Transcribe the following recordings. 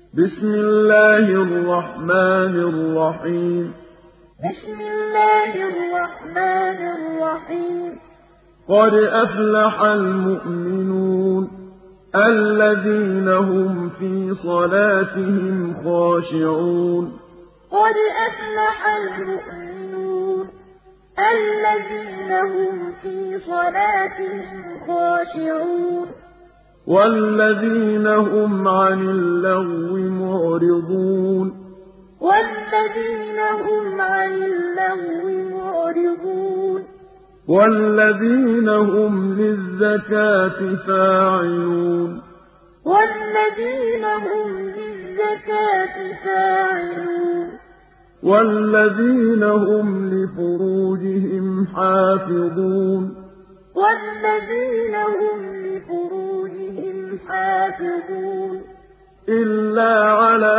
بسم الله الرحمن الرحيم بسم الله الرحمن الرحيم قد أفلح المؤمنون الذين هم في صلاتهم خاشعون قد أفلح المؤمنون الذين هم في صلاتهم خاشعون والذين هم عن اللغو معرضون والذين هم عن اللغو معرضون والذين هم للزكاة فاعلون والذين هم للزكاة فاعلون والذين هم لفروجهم حافظون والذين هم لفروجهم حافظون إلا على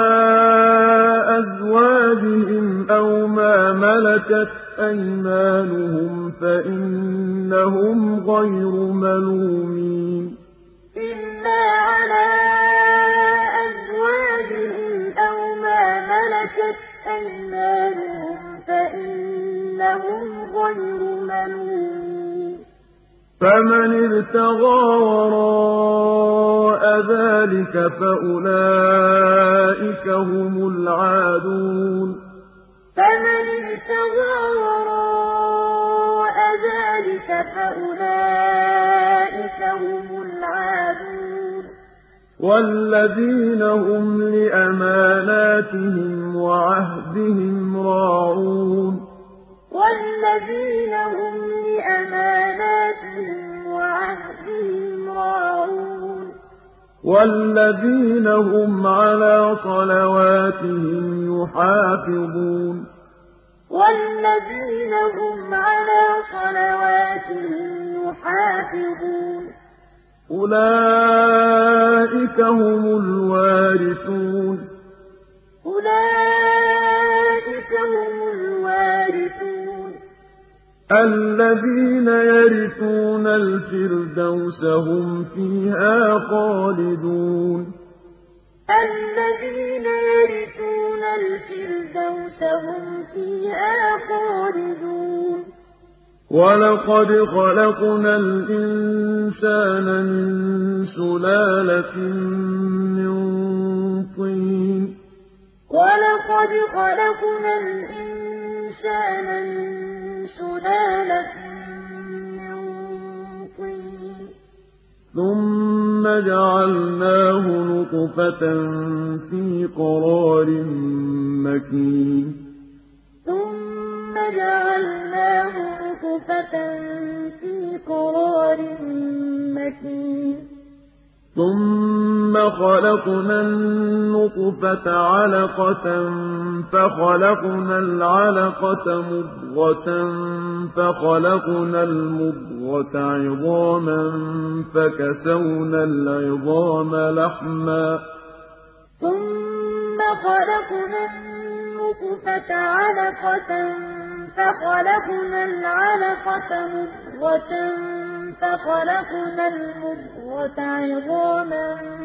أزواجهم أو ما ملكت أيمانهم فإنهم غير ملومين إلا على أزواجهم أو ما ملكت أيمانهم فإنهم غير ملومين فمن ابتغى وراء ذلك فأولئك هم العادون فمن ابتغى وراء ذلك فأولئك هم العادون والذين هم لأماناتهم وعهدهم راعون والذين هم لأماناتهم وعهدهم راعون والذين هم على صلواتهم يحافظون والذين هم على صلواتهم يحافظون أولئك هم الوارثون أولئك هم الوارثون الذين يرثون الفردوس هم فيها خالدون الذين يرثون الفردوس هم فيها خالدون ولقد خلقنا الإنسان من سلالة من طين ولقد خلقنا الإنسان من سلالة من طين ثم جعلناه نطفة في قرار مكين ثم جعلناه نطفة في قرار مكين ثم خلقنا النطفة علقة فخلقنا العلقة مضغة فخلقنا المضغة عظاما فكسونا العظام لحما ثم خلقنا النطفة علقة فخلقنا العلقة مضغة فخلقنا المضغة عظاما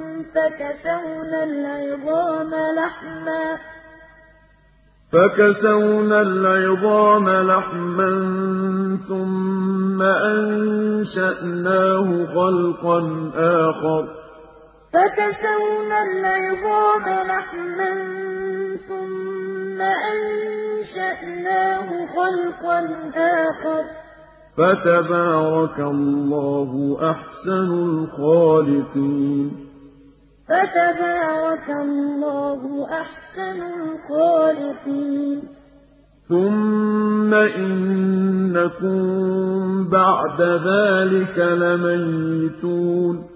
فكسونا العظام لحما ثم أنشأناه خلقا آخر فكسونا العظام لحما ثم أنشأناه خلقا آخر فتبارك الله أحسن الخالقين فتبارك الله أحسن الخالقين ثم إنكم بعد ذلك لميتون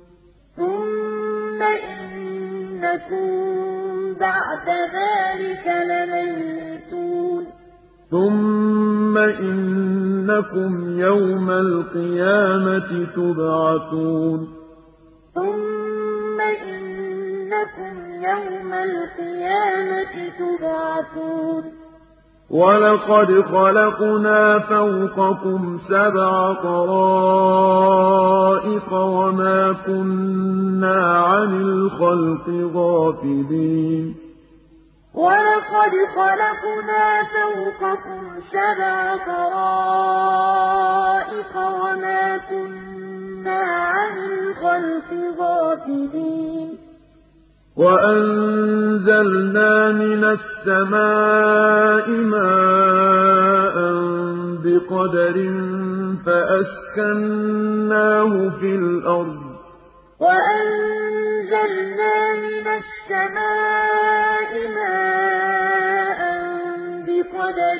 ثم إنكم بعد ذلك لميتون ثم إنكم يوم القيامة تبعثون ثم إنكم يوم القيامة تبعثون وَلَقَدْ خَلَقْنَا فَوْقَكُمْ سَبْعَ طَرَائِقَ وَمَا كُنَّا عَنِ الْخَلْقِ غَافِلِينَ وَلَقَدْ خَلَقْنَا فَوْقَكُمْ سَبْعَ طَرَائِقَ وَمَا كُنَّا عَنِ الْخَلْقِ غَافِلِينَ وَأَنزَلْنَا مِنَ السَّمَاءِ مَاءً بِقَدَرٍ فَأَسْكَنَّاهُ فِي الْأَرْضِ ۖ وَأَنزَلْنَا مِنَ السَّمَاءِ مَاءً بِقَدَرٍ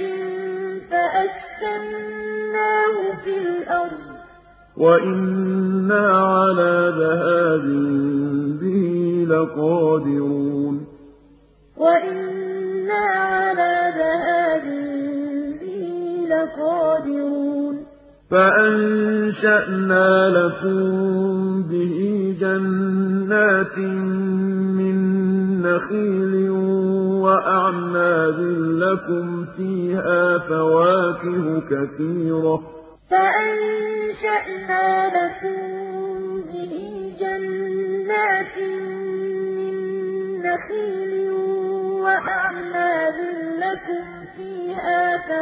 فَأَسْكَنَّاهُ فِي الْأَرْضِ ۖ وَإِنَّا عَلَىٰ ذَهَابٍ بِهِ لَقَادِرُونَ وَإِنَّا عَلَىٰ ذَهَابٍ بِهِ لَقَادِرُونَ فَأَنشَأْنَا لَكُم بِهِ جَنَّاتٍ مِّن نَّخِيلٍ وَأَعْنَابٍ لَّكُمْ فِيهَا فَوَاكِهُ كَثِيرَةٌ فَأَنشَأْنَا لَكُم بِهِ جَنَّاتٍ مِّن نَّخِيلٍ وَأَعْنَابٍ لَّكُمْ فِيهَا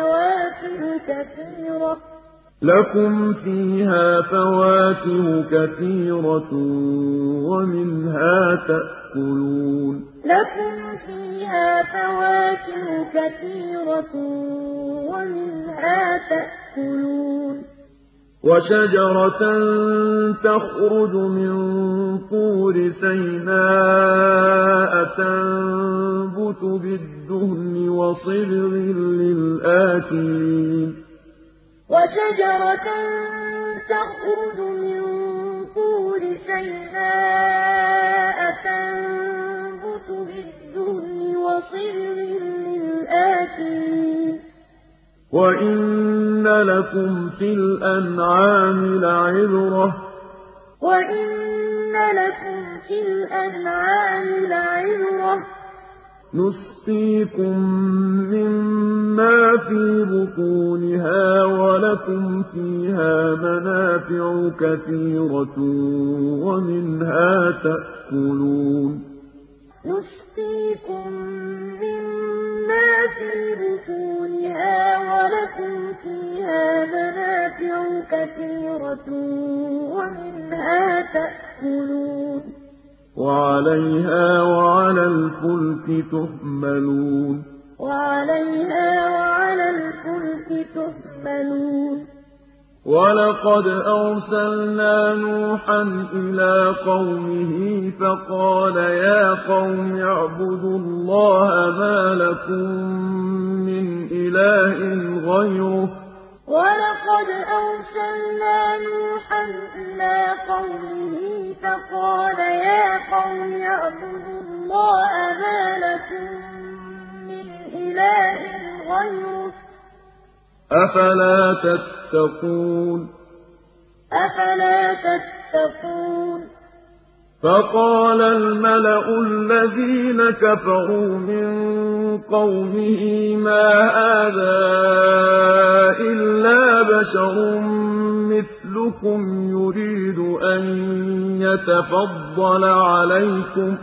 فَوَاكِهُ كَثِيرَةٌ وَمِنْهَا تَأْكُلُونَ وَشَجَرَةً تَخْرُجُ مِن طُورِ سَيْنَاءَ تَنبُتُ بِالدُّهْنِ وَصِبْغٍ لِّلْآكِلِينَ وَشَجَرَةً تَخْرُجُ مِن طُورِ سَيْنَاءَ تَنبُتُ بِالدُّهْنِ وَصِبْغٍ لِّلْآكِلِينَ وَإِنَّ لَكُمْ فِي الْأَنْعَامِ لَعِبْرَةً ۖ نُّسْقِيكُم مِّمَّا فِي بُطُونِهَا وَلَكُمْ فِيهَا مَنَافِعُ كَثِيرَةٌ وَمِنْهَا تَأْكُلُونَ نُسْقِيكُم مِّمَّا فِي بُطُونِهَا وَلَكُمْ فِيهَا مَنَافِعُ كَثِيرَةٌ وَمِنْهَا تَأْكُلُونَ وَعَلَيْهَا وَعَلَى الْفُلْكِ تُحْمَلُونَ وَلَقَدْ أَرْسَلْنَا نُوحًا إِلَىٰ قَوْمِهِ فَقَالَ يَا قَوْمِ اعْبُدُوا اللَّهَ مَا لَكُم مِّنْ إِلَٰهٍ غَيْرُهُ ۖ وَلَقَدْ أَرْسَلْنَا نُوحًا إِلَىٰ قَوْمِهِ فَقَالَ يَا قَوْمِ اعْبُدُوا اللَّهَ مَا لَكُم مِّنْ إِلَٰهٍ غَيْرُهُ ۖ أَفَلَا تَتَّقُونَ فَقَالَ الْمَلَأُ الَّذِينَ كَفَرُوا مِن قَوْمِهِ مَا هَٰذَا إِلَّا بَشَرٌ مِّثْلُكُمْ يُرِيدُ أَن يَتَفَضَّلَ عَلَيْكُمْ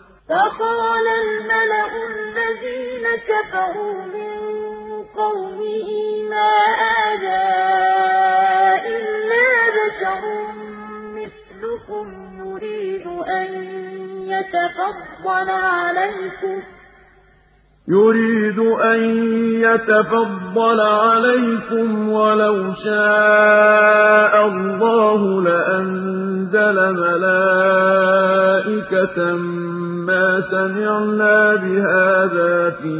وَلَوْ شَاءَ اللَّهُ لَأَنزَلَ مَلَائِكَةً مَّا سَمِعْنَا بِهَٰذَا فِي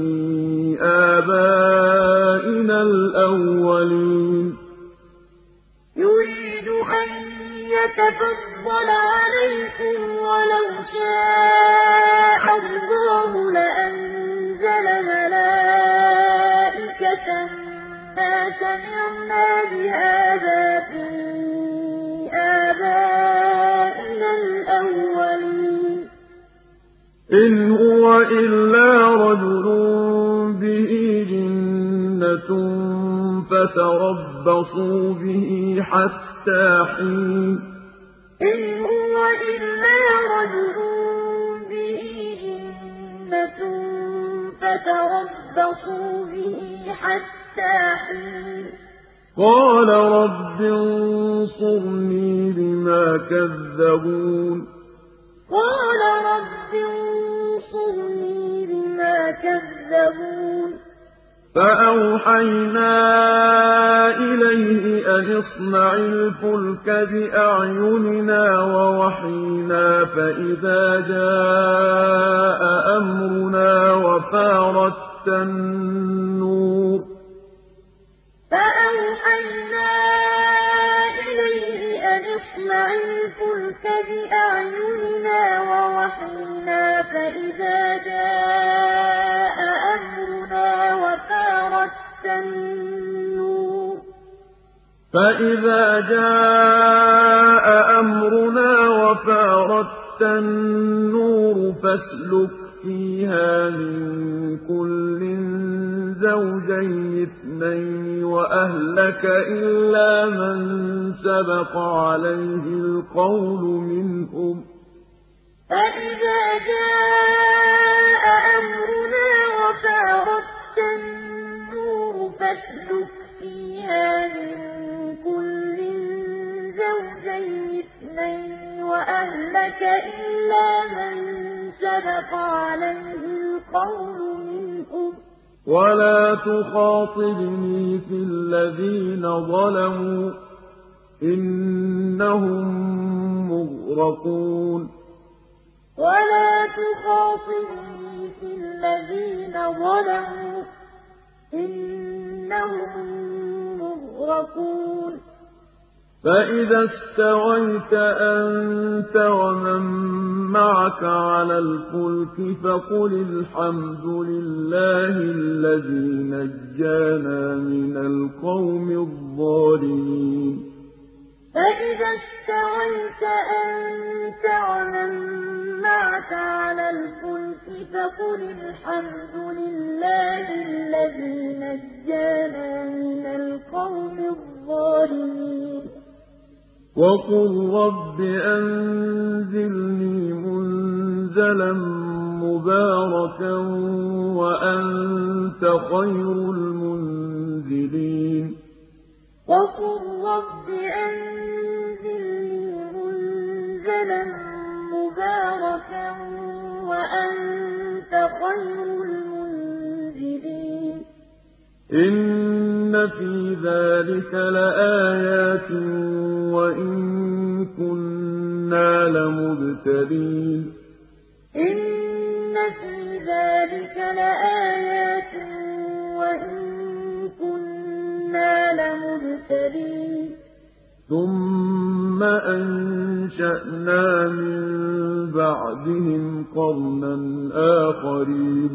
آبَائِنَا الْأَوَّلِينَ يُرِيدُ أَن يَتَفَضَّلَ عَلَيْكُمْ وَلَوْ شَاءَ اللَّهُ لَأَنزَلَ مَلَائِكَةً مَّا سَمِعْنَا بِهَٰذَا فِي آبَائِنَا الْأَوَّلِينَ إِنْ هُوَ إِلَّا رَجُلٌ بِهِ جِنَّةٌ جِنَّةٌ فَتَرَبَّصُوا بِهِ حَتَّىٰ حِينٍ إِنْ هُوَ إِلَّا رَجُلٌ بِهِ جِنَّةٌ فَتَرَبَّصُوا بِهِ حَتَّىٰ حِينٍ قَالَ رَبِّ انصُرْنِي بِمَا كَذَّبُونِ قَالَ رَبِّ انصُرْنِي بِمَا كَذَّبُونِ فَأَوْحَيْنَا إِلَيْهِ أَنِ اصْنَعِ الْفُلْكَ بِأَعْيُنِنَا وَوَحْيِنَا فَإِذَا جَاءَ أَمْرُنَا وَفَارَتِ النُّورُ فَأَوْحَيْنَا إِلَيْهِ أَنِ اصْنَعِ الْفُلْكَ بِأَعْيُنِنَا وَوَحْيِنَا فَإِذَا جَاءَ أَمْرُنَا وَفَارَتِ النُّورُ فَاسْلُكْ فِيهَا مِن كُلٍّ زَوْجَيْنِ اثْنَيْنِ وَأَهْلَكَ إِلَّا مَن سَبَقَ عَلَيْهِ الْقَوْلُ مِنْهُمْ ۖ فَإِذَا جَاءَ أَمْرُنَا وَفَارَتِ النُّورُ فَاسْلُكْ فِيهَا مِن كُلٍّ زَوْجَيْنِ اثْنَيْنِ وَأَهْلَكَ إِلَّا مَن سَبَقَ عَلَيْهِ الْقَوْلُ مِنْهُمْ ۖ وَلَا تُخَاطِبْنِي فِي الَّذِينَ ظَلَمُوا ۖ إِنَّهُم مُّغْرَقُونَ وَلَا تُخَاطِبْنِي فِي الَّذِينَ ظَلَمُوا ۖ إِنَّهُم مُّغْرَقُونَ فَإِذَا استويت أنت ومن معك على الفلك فقل الحمد لله الذي نجانا من القوم الظالمين فَإِذَا اسْتَوَيْتَ أَنتَ وَمَن مَّعَكَ عَلَى الْفُلْكِ فَقُلِ الْحَمْدُ لِلَّهِ الَّذِي نَجَّانَا مِنَ الْقَوْمِ الظَّالِمِينَ وَقُل رَّبِّ أَنزِلْنِي مُنزَلًا مُّبَارَكًا وَأَنتَ خَيْرُ الْمُنزِلِينَ وَقُل رَّبِّ أَنزِلْنِي مُنزَلًا مُّبَارَكًا وَأَنتَ خَيْرُ الْمُنزِلِينَ إِنَّ فِي ذَٰلِكَ لَآيَاتٍ وَإِن كُنَّا لَمُبْتَلِينَ إِنَّ فِي ذَٰلِكَ لَآيَاتٍ وَإِن كُنَّا لَمُبْتَلِينَ ثُمَّ أَنشَأْنَا مِن بَعْدِهِمْ قَرْنًا آخَرِينَ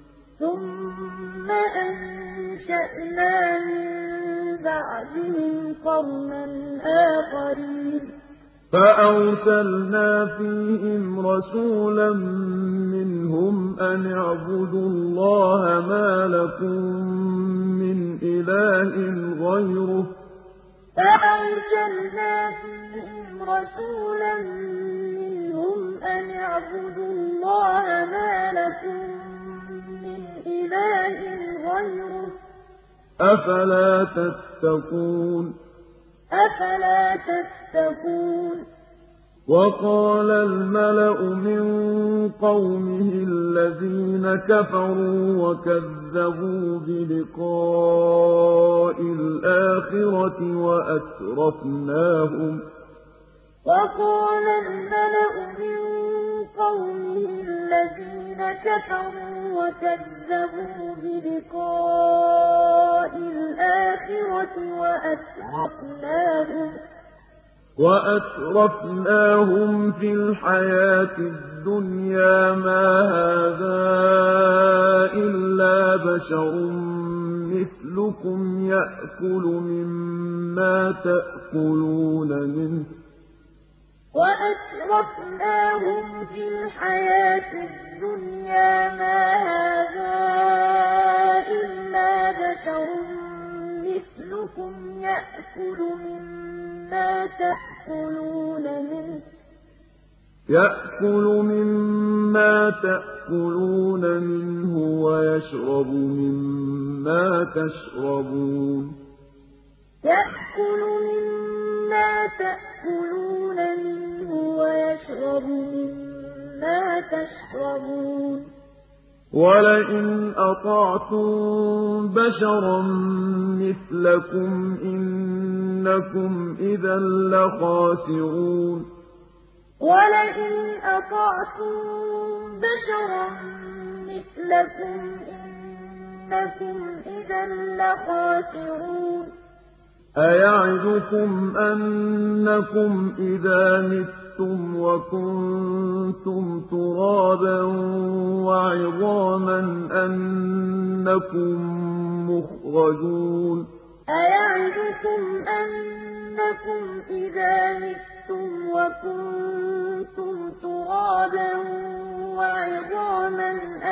ثُمَّ أَنشَأْنَا مِن بَعْدِهِمْ قَرْنًا آخَرِينَ فَأَرْسَلْنَا فِيهِمْ رَسُولًا مِّنْهُمْ أَنِ اعْبُدُوا اللَّهَ مَا لَكُم مِّنْ إِلَٰهٍ غَيْرُهُ فَأَرْسَلْنَا فِيهِمْ رَسُولًا مِّنْهُمْ أَنِ اعْبُدُوا اللَّهَ مَا لَكُم مِّنْ إِلَٰهٍ غَيْرُهُ ۚ أَفَلَا تَتَّقُونَ أَفَلَا تَتَّقُونَ وَقَالَ الْمَلَأُ مِن قَوْمِهِ الَّذِينَ كَفَرُوا وَكَذَّبُوا بِلِقَاءِ الْآخِرَةِ وَقَالَ الْمَلَأُ مِن قَوْمِهِ الَّذِينَ كَفَرُوا وَكَذَّبُوا بِلِقَاءِ الْآخِرَةِ وَأَتْرَفْنَاهُمْ فِي الْحَيَاةِ الدُّنْيَا مَا هَٰذَا إِلَّا بَشَرٌ مِّثْلُكُمْ يَأْكُلُ مِمَّا تَأْكُلُونَ مِنْهُ وَأَتْرَفْنَاهُمْ فِي الْحَيَاةِ الدُّنْيَا مَا هَٰذَا إِلَّا بَشَرٌ يأكل مما تأكلون منه ويشرب مما تشربون يأكل مما تأكلون منه ويشرب مما تشربون وَلَئِنْ أَطَعْتُم بَشَرًا مِّثْلَكُمْ إِنَّكُمْ إِذًا لَّخَاسِرُونَ وَلَئِنْ أَطَعْتُم بَشَرًا مِّثْلَكُمْ إِنَّكُمْ إِذًا لَّخَاسِرُونَ أَيَعِدُكُمْ أَنَّكُمْ إِذَا مِتُّمْ وَكُنتُمْ تُرَابًا وَعِظَامًا أَنَّكُم مُّخْرَجُونَ أَيَعِدُكُمْ أَنَّكُمْ إِذَا مِتُّمْ وَكُنتُمْ تُرَابًا وَعِظَامًا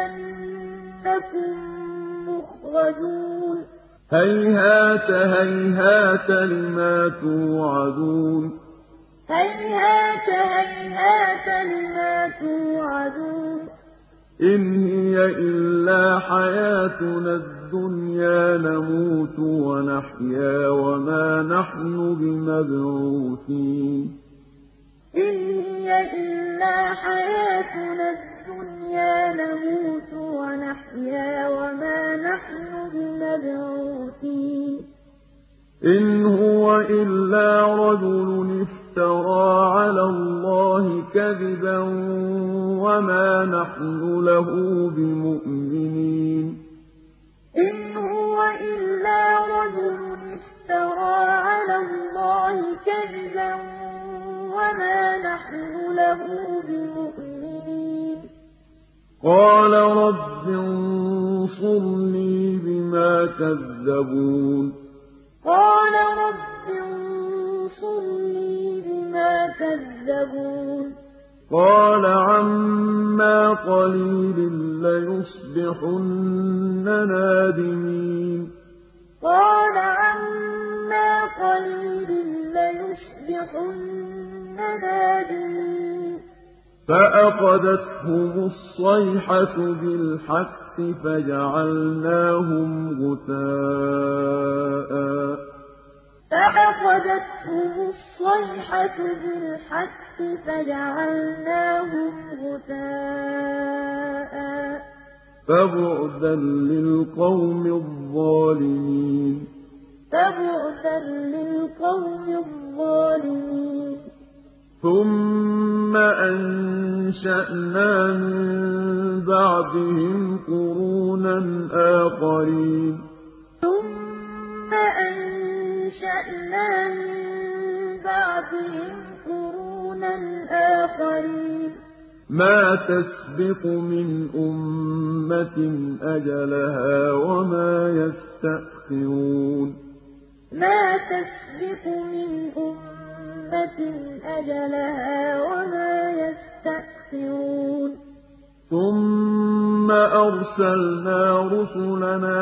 أَنَّكُم مُّخْرَجُونَ هَيْهَاتَ هَيْهَاتَ لِمَا تُوعَدُونَ هَيْهَاتَ هَيْهَاتَ لِمَا تُوعَدُونَ إِنْ هِيَ إِلَّا حَيَاتُنَا الدُّنْيَا نَمُوتُ وَنَحْيَا وَمَا نَحْنُ بِمَبْعُوثِينَ إِنْ هِيَ إِلَّا حَيَاتُنَا الدُّنْيَا نَمُوتُ وَنَحْيَا وَمَا نَحْنُ بِمَبْعُوثِينَ إِنْ هُوَ إِلَّا رَجُلٌ افْتَرَىٰ عَلَى اللَّهِ كَذِبًا وَمَا نَحْنُ لَهُ بِمُؤْمِنِينَ إِنْ هُوَ إِلَّا رَجُلٌ افْتَرَىٰ عَلَى اللَّهِ كَذِبًا وَمَا نَحْنُ لَهُ بِمُؤْمِنِينَ قَالَ رَبِّ انصُرْنِي بِمَا كَذَّبُونِ قَالَ رَبِّ انصُرْنِي بِمَا كَذَّبُونِ قَالَ عَمَّا قَلِيلٍ لَّيُصْبِحُنَّ نَادِمِينَ قَالَ عَمَّا قَلِيلٍ لَّيُصْبِحُنَّ نَادِمِينَ فَأَخَذَتْهُمُ الصَّيْحَةُ بِالْحَقِّ فَجَعَلْنَاهُمْ غُثَاءً فَأَخَذَتْهُمُ الصَّيْحَةُ بِالْحَقِّ فَجَعَلْنَاهُمْ غُثَاءً فَبُعْدًا لِّلْقَوْمِ الظَّالِمِينَ فَبُعْدًا لِّلْقَوْمِ الظَّالِمِينَ ثُمَّ أَنشَأْنَا مِن بَعْدِهِمْ قُرُونًا آخَرِينَ ثُمَّ أَنشَأْنَا مِن بَعْدِهِمْ قُرُونًا آخَرِينَ مَا تَسْبِقُ مِنْ أُمَّةٍ أَجَلَهَا وَمَا يَسْتَأْخِرُونَ مَا تَسْبِقُ مِنْ أُمَّةٍ أَجَلَهَا وَمَا يَسْتَأْخِرُونَ ثُمَّ أَرْسَلْنَا رُسُلَنَا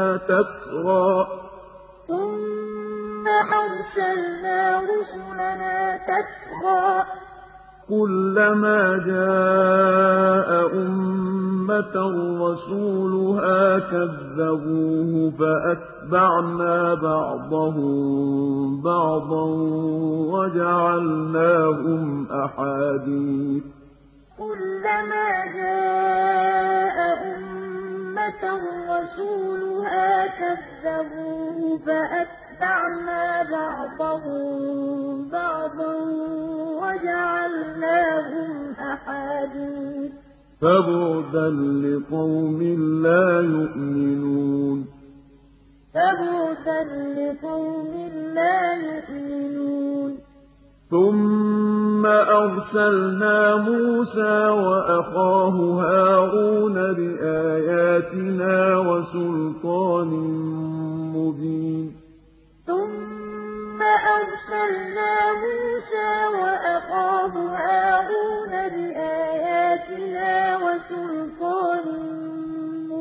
تَتْرَىٰ كُلَّمَا جَاءَ أُمَّةً رَّسُولُهَا كَذَّبُوهُ فَأَتْبَعْنَا بَعْضَهُم بَعْضًا وَجَعَلْنَاهُمْ أَحَادِيثَ كُلَّمَا جَاءَ أُمَّةً رَّسُولُهَا كَذَّبُوهُ فَأَتْبَعْنَا بَعْضَهُم بَعْضًا وَجَعَلْنَاهُمْ أَحَادِيثَ فَبُعْدًا لِّقَوْمٍ لَّا يُؤْمِنُونَ فَبُعْدًا لِّقَوْمٍ لَّا يُؤْمِنُونَ ثُمَّ أَرْسَلْنَا مُوسَىٰ وَأَخَاهُ هَارُونَ بِآيَاتِنَا وَسُلْطَانٍ مُّبِينٍ ثُمَّ أَرْسَلْنَا مُوسَىٰ وَأَخَاهُ هَارُونَ بِآيَاتِنَا وَسُلْطَانٍ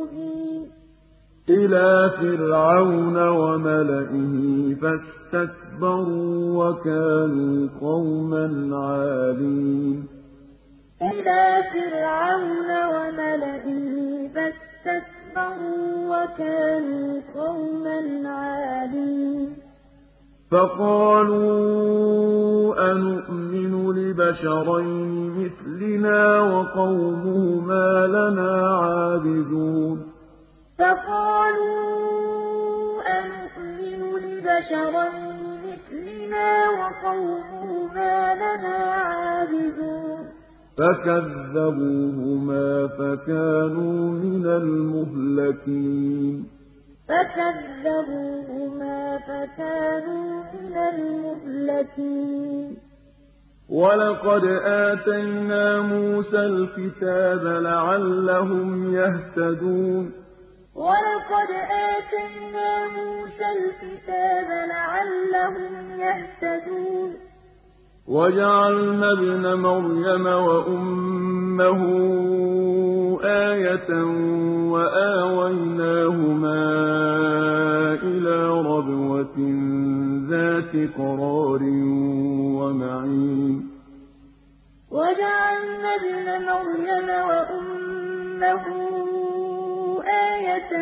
مُّبِينٍ إِلَىٰ فِرْعَوْنَ وَمَلَئِهِ فَاسْتَكْبَرُوا فاستكبروا وكانوا قوما عالين إلى فرعون وملئه فاستكبروا وكانوا قوما عالين فقالوا أنؤمن لبشرين مثلنا وقومهما لنا عابدون فقالوا أنؤمن لبشرين مثلنا وقومهما لنا عابدون فكذبوهما فكانوا من المهلكين ولقد آتينا موسى الكتاب لعلهم يهتدون ولقد آتينا موسى الكتاب لعلهم يهتدون وجعلنا ابن مريم وأمه آية وآويناهما إلى ربوة ذات قرار ومعين وجعلنا ابن مريم وأمه آية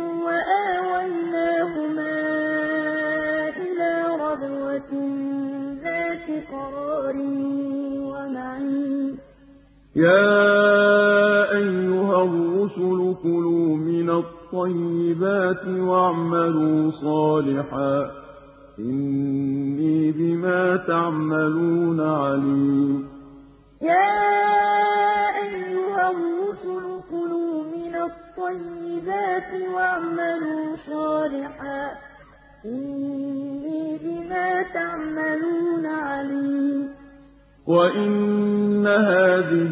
وآويناهما إلى ربوة ذات قرار ومعين يا أيها الرسل كلوا من الطيبات واعملوا صالحا إني بما تعملون عليم يا أيها الرسل كلوا من الطيبات واعملوا صالحا إني بما تعملون عليم وإن هذه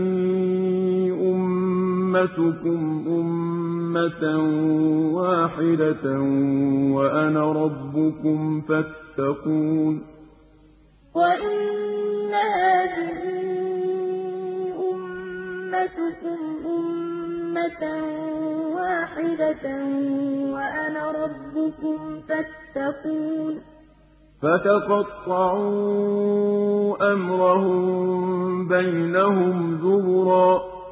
أمتكم أمة واحدة وأنا ربكم فاتقون وإن هذه أمتكم أمة واحدة وأنا ربكم فاتقون فتقطعوا أمرهم بينهم زبرا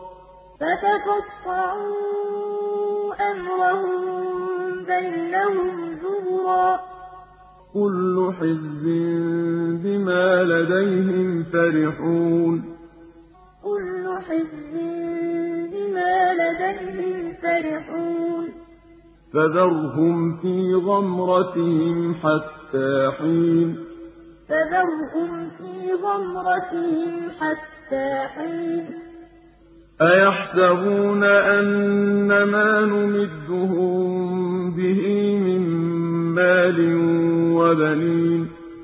كل حزب بما لديهم فرحون فذرهم في غمرتهم حتى حين أيحسبون أن ما نمدهم به من مال وبنين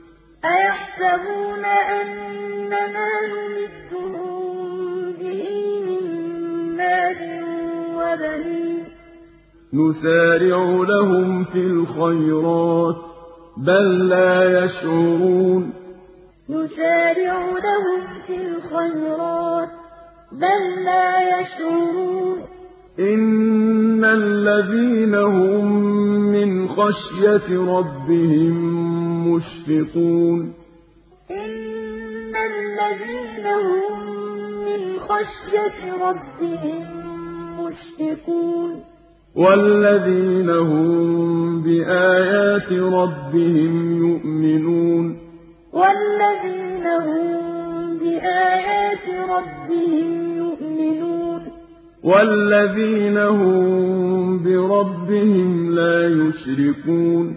نسارع لهم في الخيرات بل لا يشعرون إن الذين هم من خشية ربهم مشفقون والذين هم بآيات ربهم يؤمنون والذين هم بربهم لا يشركون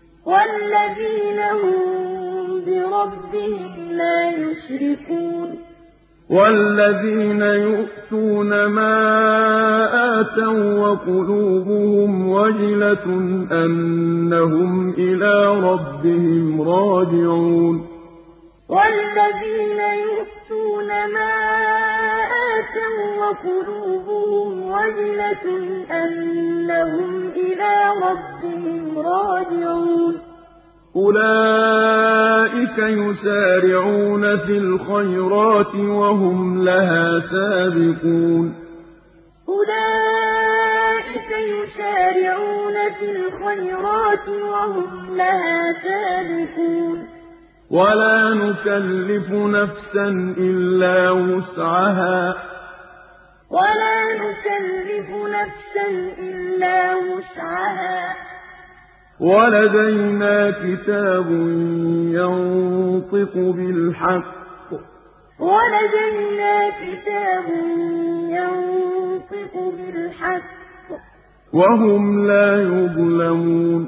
والذين يؤتون ما آتوا وقلوبهم وجلة أنهم إلى ربهم راجعون والذين يؤتون ما آتوا وقلوبهم وجلة أنهم إلى ربهم راجعون أولئك يسارعون في الخيرات وهم لها سابقون أولئك يُسَارِعُونَ فِي الْخَيْرَاتِ وَهُمْ لَهَا سَابِقُونَ وَلَا نُكَلِّفُ نَفْسًا إِلَّا وُسْعَهَا وَلَدَيْنَا كِتَابٌ يَنطِقُ بِالْحَقِّ وَهُمْ لَا يُظْلَمُونَ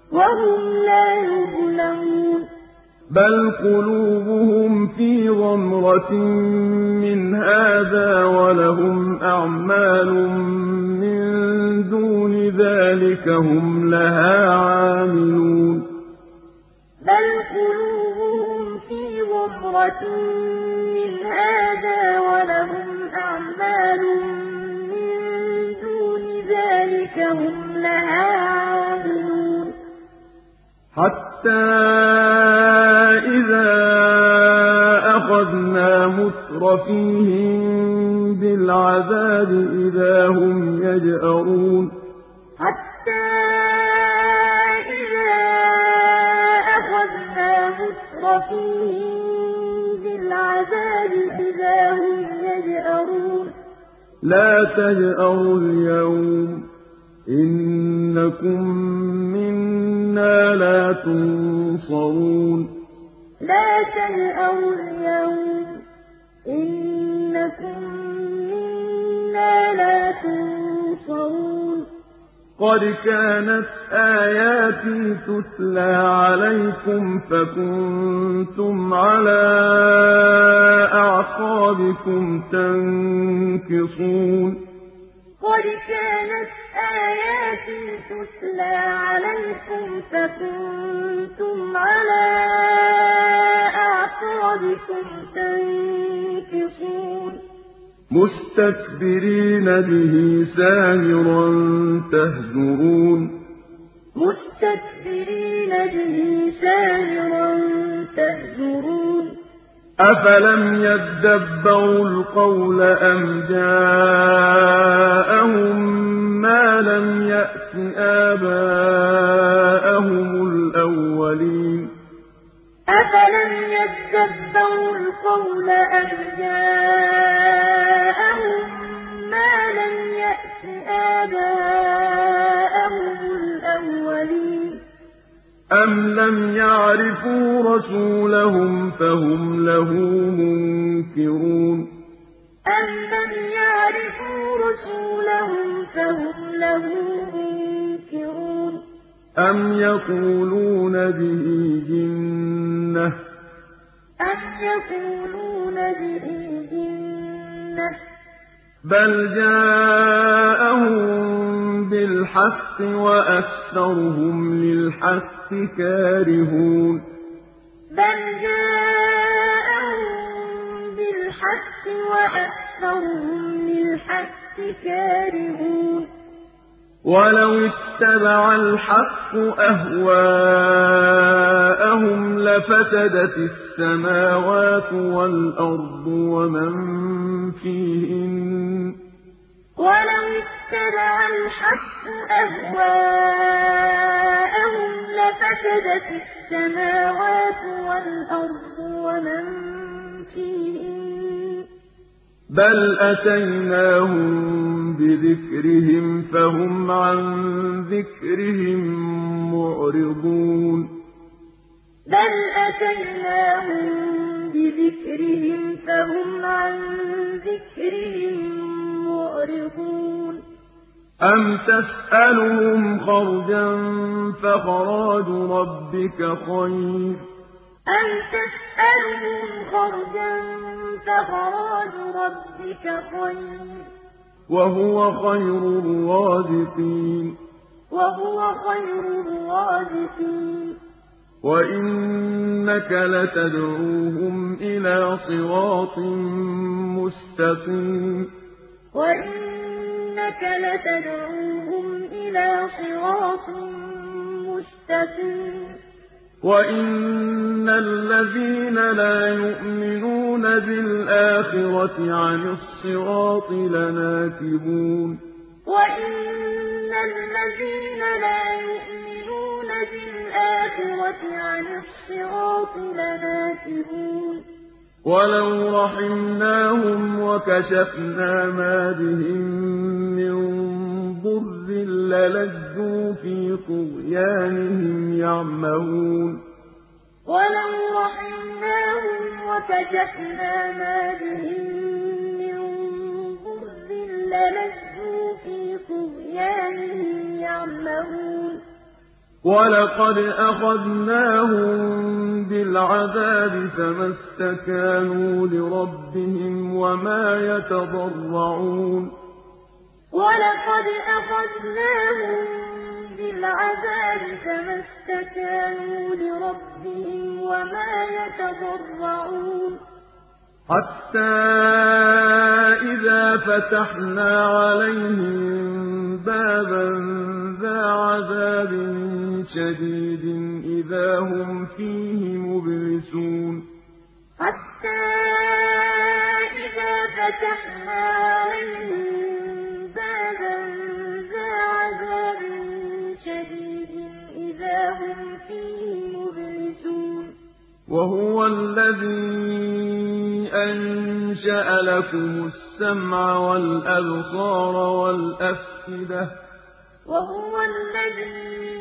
بَلْ قُلُوبُهُمْ فِي غَمْرَةٍ مِّنْ هَٰذَا وَلَهُمْ أَعْمَالٌ مِّن دُونِ ذَٰلِكَ هُمْ لَهَا عَامِلُونَ بَلْ قُلُوبُهُمْ فِي غَمْرَةٍ مِّنْ هَٰذَا وَلَهُمْ أَعْمَالٌ مِّن دُونِ ذَٰلِكَ هُمْ لَهَا عَامِلُونَ حَتَّىٰ إِذَا أَخَذْنَا مُتْرَفِيهِم بِالْعَذَابِ إِذَا هُمْ يَجْأَرُونَ حَتَّىٰ إِذَا أَخَذْنَا مُتْرَفِيهِم بِالْعَذَابِ إِذَا هُمْ يَجْأَرُونَ لَا تَجْأَرُوا الْيَوْمَ إِنَّكُم مِّنَّا لَا تُنصَرُونَ لَا تَجْأَرُوا الْيَوْمَ إِنَّكُم مِّنَّا لَا تُنصَرُونَ قَدْ كَانَتْ آيَاتِي تُتْلَىٰ عَلَيْكُمْ فَكُنتُمْ عَلَىٰ أَعْقَابِكُمْ تَنكِصُونَ قَدْ كَانَتْ آيَاتِي تُتْلَىٰ عَلَيْكُمْ فَكُنتُمْ عَلَىٰ أَعْقَابِكُمْ تَنكِصُونَ مُسْتَكْبِرِينَ بِهِ سَامِرًا تَهْجُرُونَ مُسْتَكْبِرِينَ بِهِ سَامِرًا تَهْجُرُونَ أَفَلَمْ يَدَّبَّرُوا الْقَوْلَ أَمْ جَاءَهُم مَّا لَمْ يَأْتِ آبَاءَهُمُ الْأَوَّلِينَ أَفَلَمْ يَدَّبَّرُوا الْقَوْلَ أَمْ جَاءَهُم مَّا لَمْ يَأْتِ آبَاءَهُمُ الْأَوَّلِينَ أَمْ لَمْ يَعْرِفُوا رَسُولَهُمْ فَهُمْ لَهُ مُنكِرُونَ أَمْ لَمْ يَعْرِفُوا رَسُولَهُمْ فَهُمْ لَهُ مُنكِرُونَ أَمْ يَقُولُونَ بِهِ جِنَّةٌ بَلْ جَاءَهُم بِالْحَقِّ وَأَكْثَرُهُمْ لِلْحَقِّ كَارِهُونَ بَلْ جَاءَهُم بِالْحَقِّ وَأَكْثَرُهُمْ لِلْحَقِّ كَارِهُونَ وَلَوِ اتَّبَعَ الْحَقُّ أَهْوَاءَهُمْ لَفَسَدَتِ السَّمَاوَاتُ وَالْأَرْضُ وَمَن فِيهِنَّ ۚ وَلَوِ اتَّبَعَ الْحَقُّ أَهْوَاءَهُمْ لَفَسَدَتِ السَّمَاوَاتُ وَالْأَرْضُ وَمَن فِيهِنَّ ۚ بَلْ أَتَيْنَاهُم بِذِكْرِهِمْ فَهُمْ عَن ذِكْرِهِم مُّعْرِضُونَ بَلْ أَتَيْنَاهُم بِذِكْرِهِمْ فَهُمْ عَن ذِكْرِهِم مُّعْرِضُونَ أَمْ تَسْأَلُهُمْ خَرْجًا فَخَرَاجُ رَبِّكَ خَيْرٌ ۖ أَمْ تَسْأَلُهُمْ خَرْجًا فَخَرَاجُ رَبِّكَ خَيْرٌ ۖ وَهُوَ خَيْرُ الرَّازِقِينَ وَإِنَّكَ لَتَدْعُوهُمْ إِلَىٰ صِرَاطٍ مُّسْتَقِيمٍ وَإِنَّكَ لَتَدْعُوهُمْ إِلَىٰ صِرَاطٍ مُّسْتَقِيمٍ وَإِنَّ الَّذِينَ لَا يُؤْمِنُونَ بِالْآخِرَةِ عَنِ الصِّرَاطِ لَنَاكِبُونَ وَإِنَّ الَّذِينَ لَا يُؤْمِنُونَ بِالْآخِرَةِ عَنِ الصِّرَاطِ لَنَاكِبُونَ وَلَوْ رَحِمْنَاهُمْ وَكَشَفْنَا مَا بِهِم مِّن ضُرٍّ لَّلَجُّوا فِي طُغْيَانِهِمْ يَعْمَهُونَ وَلَوْ رَحِمْنَاهُمْ وَكَشَفْنَا مَا بِهِم مِّن ضُرٍّ لَّلَجُّوا فِي طُغْيَانِهِمْ يَعْمَهُونَ وَلَقَدْ أَخَذْنَاهُم بِالْعَذَابِ فَمَا اسْتَكَانُوا لِرَبِّهِمْ وَمَا يَتَضَرَّعُونَ وَلَقَدْ أَخَذْنَاهُم بِالْعَذَابِ فَمَا اسْتَكَانُوا لِرَبِّهِمْ وَمَا يَتَضَرَّعُونَ حَتَّىٰ إِذَا فَتَحْنَا عَلَيْهِم بَابًا ذَا عَذَابٍ شَدِيدٍ إِذَا هُمْ فِيهِ مُبْلِسُونَ حَتَّىٰ إِذَا فَتَحْنَا عَلَيْهِم بَابًا ذَا عَذَابٍ شَدِيدٍ إِذَا هُمْ فِيهِ مُبْلِسُونَ وَهُوَ الَّذِي أَنشَأَ لَكُمُ السَّمْعَ وَالْأَبْصَارَ وَالْأَفْئِدَةَ وَهُوَ الَّذِي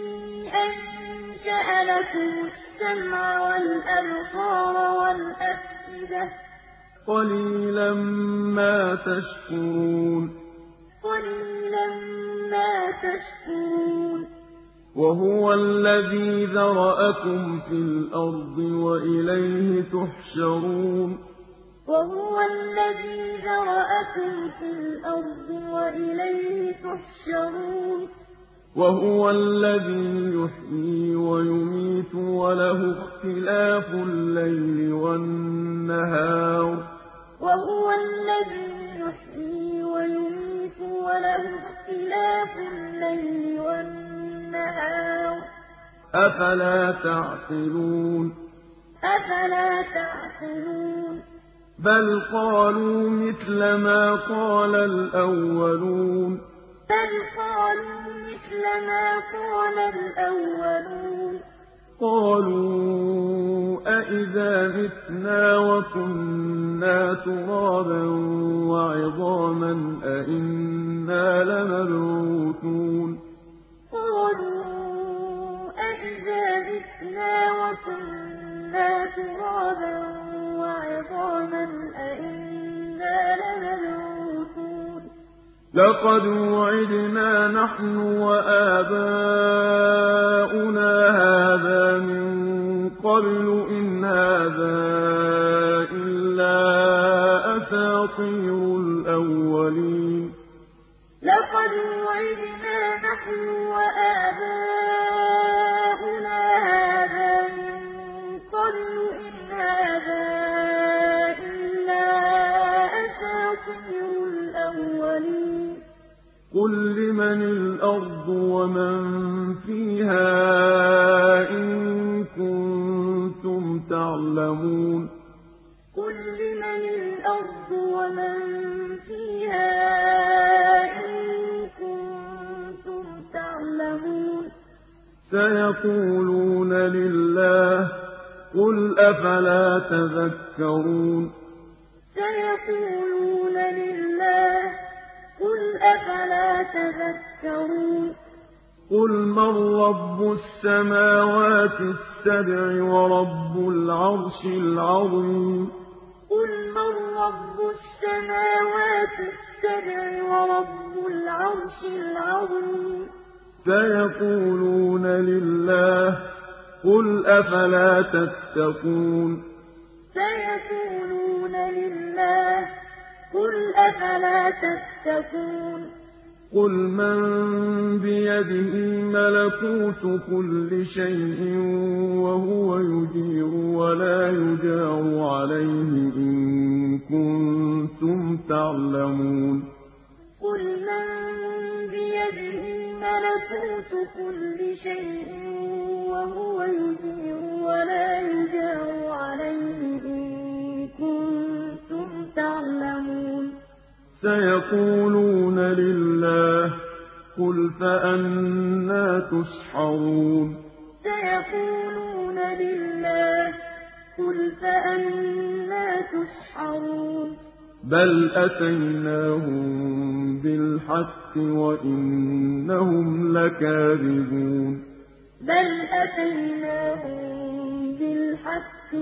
أَنشَأَ لَكُمُ السَّمْعَ وَالْأَبْصَارَ وَالْأَفْئِدَةَ ۚ قَلِيلًا مَّا تَشْكُرُونَ قَلِيلًا مَّا تَشْكُرُونَ وَهُوَ الَّذِي ذَرَأَكُمْ فِي الْأَرْضِ وَإِلَيْهِ تُحْشَرُونَ وَهُوَ الَّذِي ذَرَأَكُمْ فِي الْأَرْضِ وَإِلَيْهِ تُحْشَرُونَ وَهُوَ الَّذِي يُحْيِي وَيُمِيتُ وَلَهُ اخْتِلَافُ اللَّيْلِ وَالنَّهَارِ وَهُوَ الَّذِي يُحْيِي وَيُمِيتُ وَلَهُ اخْتِلَافُ اللَّيْلِ وَالنَّهَارِ ۚ أَفَلَا تَعْقِلُونَ أَفَلَا تَعْقِلُونَ بَلْ قَالُوا مِثْلَ مَا قَالَ الْأَوَّلُونَ بَلْ قَالُوا مِثْلَ مَا قَالَ الْأَوَّلُونَ قَالُوا أَإِذَا مِتْنَا وَكُنَّا تُرَابًا وَعِظَامًا أَإِنَّا لَمَبْعُوثُونَ قَالُوا أَإِذَا مِتْنَا وَكُنَّا تُرَابًا وَعِظَامًا أَإِنَّا لَمَبْعُوثُونَ لَقَدْ وُعِدْنَا نَحْنُ وَآبَاؤُنَا هَٰذَا مِن قَبْلُ إِنْ هَٰذَا إِلَّا أَسَاطِيرُ الْأَوَّلِينَ لَقَدْ وُعِدْنَا نَحْنُ وَآبَاؤُنَا هَٰذَا مِن قَبْلُ إِنْ هَٰذَا إِلَّا أَسَاطِيرُ الْأَوَّلِينَ قُل لِّمَنِ الْأَرْضُ وَمَن فِيهَا إِن كُنتُمْ تَعْلَمُونَ قُل لِّمَنِ الْأَرْضُ وَمَن فِيهَا إِن كُنتُمْ تَعْلَمُونَ سَيَقُولُونَ لِلَّهِ قُلْ أَفَلَا تَذَكَّرُونَ سَيَقُولُونَ لِلَّهِ قُلْ أَفَلَا تَذَكَّرُونَ قُلْ مَن رَّبُّ السَّمَاوَاتِ السَّبْعِ وَرَبُّ الْعَرْشِ الْعَظِيمِ قُلْ مَن رَّبُّ السَّمَاوَاتِ السَّبْعِ وَرَبُّ الْعَرْشِ الْعَظِيمِ سَيَقُولُونَ لِلَّهِ قُلْ أَفَلَا تَتَّقُونَ سَيَقُولُونَ لِلَّهِ قُلْ أَفَلَا تَتَّقُونَ قُلْ مَن بِيَدِهِ مَلَكُوتُ كُلِّ شَيْءٍ وَهُوَ يُجِيرُ وَلَا يُجَارُ عَلَيْهِ إِن كُنتُمْ تَعْلَمُونَ قُلْ مَن بِيَدِهِ مَلَكُوتُ كُلِّ شَيْءٍ وَهُوَ يُجِيرُ وَلَا يُجَارُ عَلَيْهِ إِن كُنتُمْ تَعْلَمُونَ سَيَقُولُونَ لِلَّهِ قُلْ فَأَنَّىٰ تُسْحَرُونَ سيقولون لله قل فأنى تسحرون بَلْ أَتَيْنَاهُم بِالْحَقِّ وَإِنَّهُمْ لَكَاذِبُونَ بل أتيناهم بالحق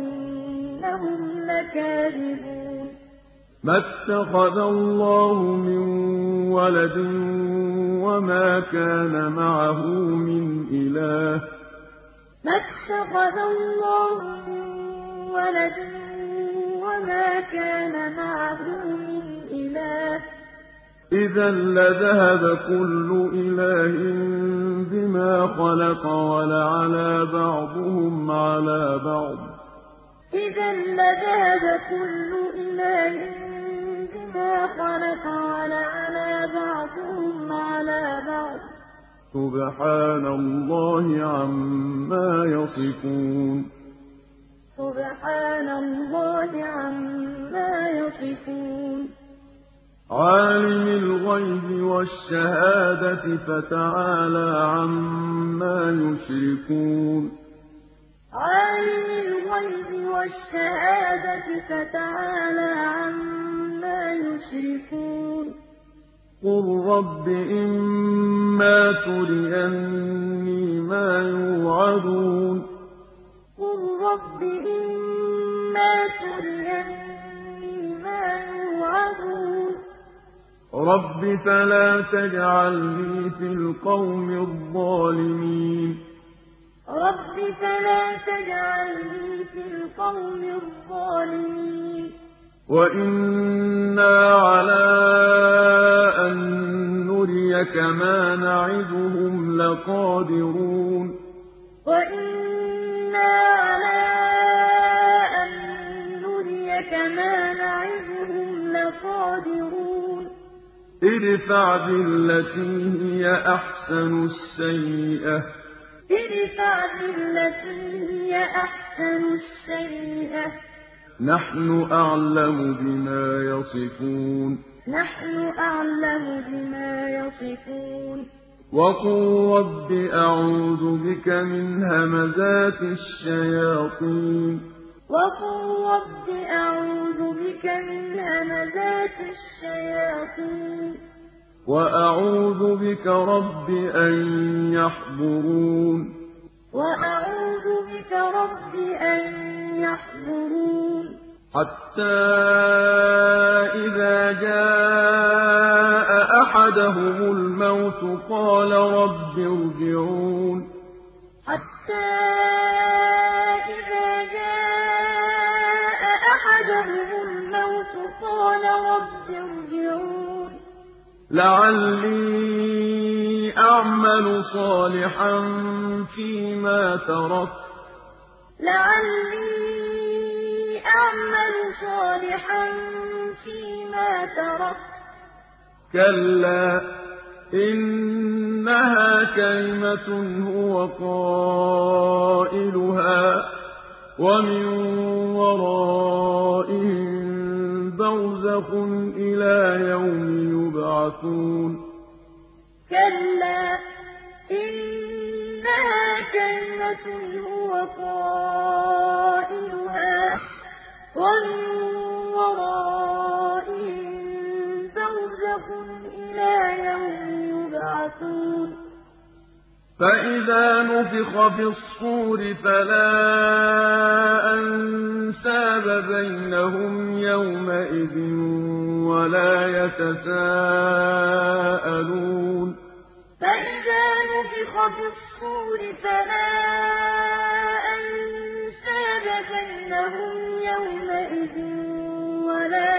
وإنهم لكاذبون مَا اتَّخَذَ اللَّهُ مِن وَلَدٍ وَمَا كَانَ مَعَهُ مِنْ إِلَٰهٍ ما اتخذ الله من ولد وما كان معه من إله إِذًا لَّذَهَبَ كُلُّ إِلَٰهٍ بِمَا خَلَقَ وَلَعَلَا بَعْضُهُمْ عَلَىٰ بَعْضٍ إذا لذهب كل إله بما خلق ولعلى بعضهم على بعض سُبْحَانَ اللَّهِ عَمَّا يَصِفُونَ سبحان الله عما يصفون عَالِمِ الْغَيْبِ وَالشَّهَادَةِ فَتَعَالَىٰ عَمَّا يُشْرِكُونَ عالم الغيب والشهادة فتعالى عما يشركون قُل رَّبِّ إِمَّا تُرِيَنِّي مَا يُوعَدُونَ قل رب إما تريني ما يوعدون رَبِّ فَلَا تَجْعَلْنِي فِي الْقَوْمِ الظَّالِمِينَ رب فلا تجعلني في القوم الظالمين وَإِنَّا عَلَىٰ أَن نُّرِيَكَ مَا نَعِدُهُمْ لَقَادِرُونَ وإنا على أن نريك ما نعدهم لقادرون ادْفَعْ بِالَّتِي هِيَ أَحْسَنُ السَّيِّئَةَ ادفع بالتي هي أحسن السيئة نَحْنُ أَعْلَمُ بِمَا يَصِفُونَ نحن أعلم بما يصفون وَقُل رَّبِّ أَعُوذُ بِكَ مِنْ هَمَزَاتِ الشَّيَاطِينِ وقل رب أعوذ بك من همزات الشياطين وَأَعُوذُ بِكَ رَبِّ أَن يَحْضُرُونِ وأعوذ بك رب أن يحضرون حَتَّىٰ إِذَا جَاءَ أَحَدَهُمُ الْمَوْتُ قَالَ رَبِّ ارْجِعُونِ حتى إذا جاء أحدهم الموت قال رب ارجعون لَعَلِّي أَعْمَلُ صَالِحًا فِيمَا تَرَكْتُ لعلي أعمل صالحا فيما تركت كَلَّا إِنَّهَا كَلِمَةٌ هُوَ قَائِلُهَا وَمِن وَرَائِهِم بَرْزَخٌ إِلَىٰ يَوْمِ يُبْعَثُونَ كلا إنها كلمة هو قائلها ومن ورائهم برزخ إلى يوم يبعثون فَإِذَا نُفِخَ فِي الصُّورِ فَلَا أَنسَابَ بَيْنَهُمْ يَوْمَئِذٍ وَلَا يَتَسَاءَلُونَ فإذا نفخ في الصور فلا أنساب بينهم يومئذ ولا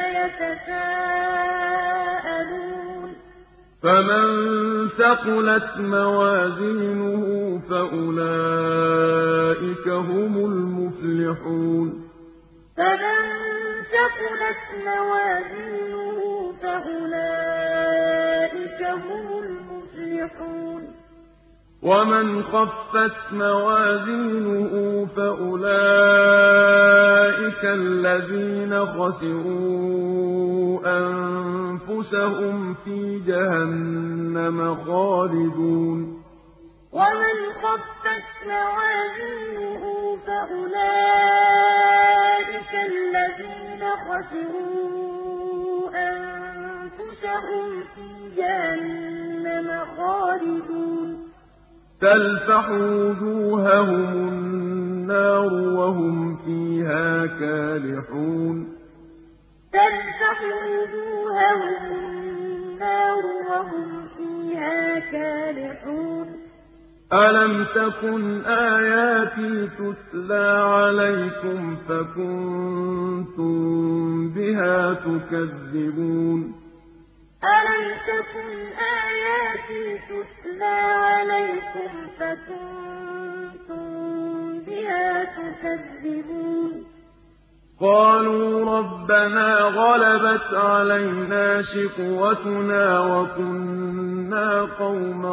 يتساءلون فَمَن ثَقُلَتْ مَوَازِينُهُ فَأُولَٰئِكَ هُمُ الْمُفْلِحُونَ فمن ثقلت موازينه فأولئك هم المفلحون ومن خفت موازينه فأولئك الذين خسروا أنفسهم في جهنم خالدون ومن خفت موازينه فأولئك الذين خسروا أنفسهم في جهنم خالدون تلفح وجوههم النار وهم فيها كالحون تلفح وجوههم النار وهم فيها كالحون ألم تكن آياتي تتلى عليكم فكنتم بها تكذبون ألم تكن آياتي تتلى عليكم فكنتم بها تكذبون قالوا ربنا غلبت علينا شقوتنا وكنا قوما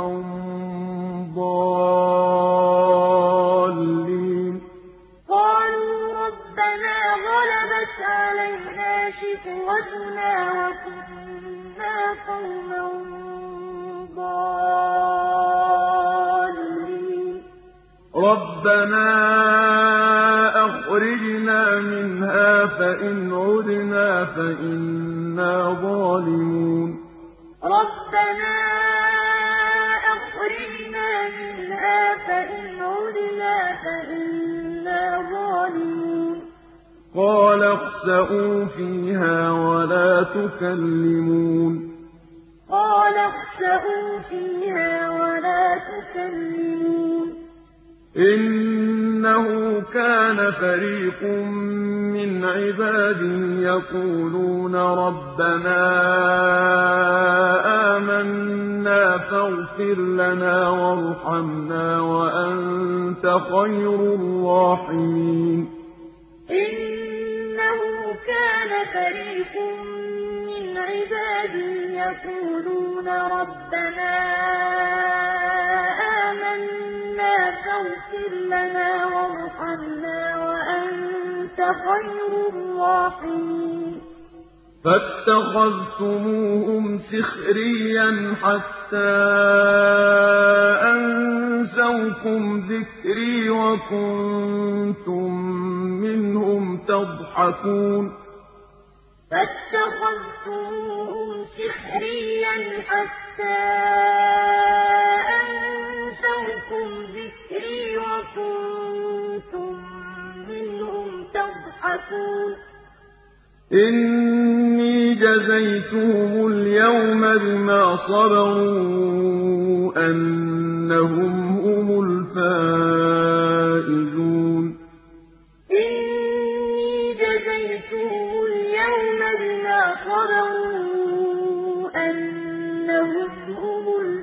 ضالين قالوا ربنا غلبت علينا شقوتنا وكنا قوما ضالين ربنا أخرجنا منها فإن عدنا فإنا ظالمون ربنا أخرجنا منها فإن عدنا فإنا ظالمون قال اخسئوا فيها ولا تكلمون قال اخسئوا فيها ولا تكلمون إنه كان فريق من عبادي يقولون ربنا آمنا فاغفر لنا وارحمنا وأنت خير الراحمين إنه كان فريق من عبادي يقولون ربنا آمنا فاغفر لنا وارحمنا وأنت خير الراحمين فاتخذتموهم سخريا حتى أنسوكم ذكري وكنتم منهم تضحكون فاتخذتموهم سخريا حتى أنسوكم ذكري وكنتم منهم تضحكون إني جزيتهم اليوم بما صبروا أنهم هم الفائزون إني جزيتهم اليوم بما صبروا أنهم هم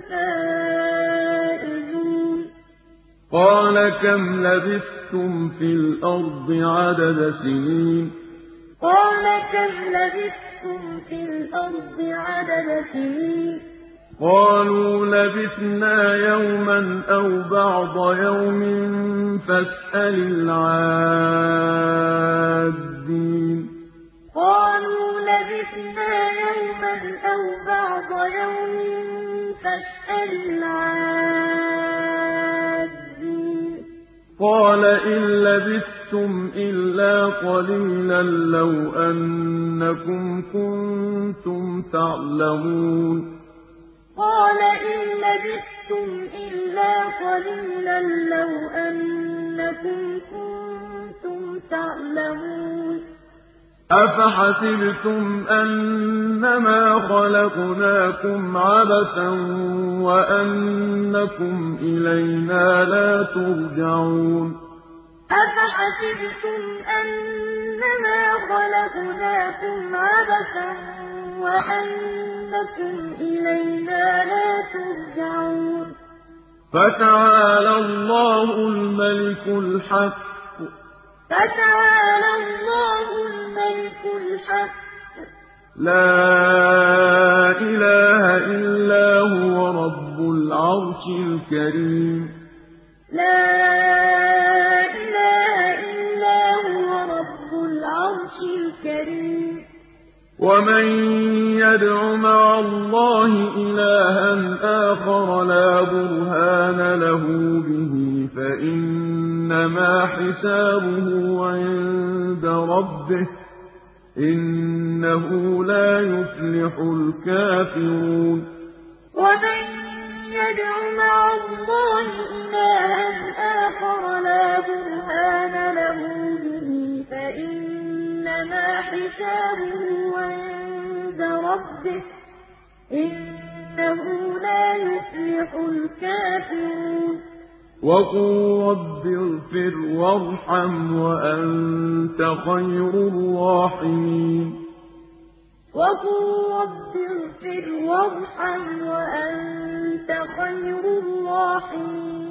الفائزون قال كم لبثتم في الأرض عدد سنين قال كم لبثتم في الأرض عدد سنين قالوا لبثنا يوما أو بعض يوم فاسأل العادين قالوا لبثنا يوما أو بعض يوم فاسأل العادين قال إن لبثتم إلا قليلا لو أنكم كنتم تعلمون قال إن لبثتم إلا قليلا لو أنكم كنتم تعلمون أفحسبتم أنما خلقناكم عبثا وأنكم إلينا لا ترجعون أفحسبتم أنما خلقناكم عبثا وأنكم إلينا لا ترجعون فتعالى الله الملك الحق فتعالى الله الملك الحق لا إله إلا هو رب العرش الكريم لا إله إلا هو رب العرش الكريم ومن يدع مع الله إلها آخر لا برهان له به فإنما حسابه عند ربه إنه لا يفلح الكافرون ومن يدع مع الله إلها آخر لا برهان له به فإنما حسابه عند ربه إنه لا يفلح الكافرون وقل رب اغفر وارحم وأنت خير الراحمين وقل رب اغفر وارحم وأنت خير الراحمين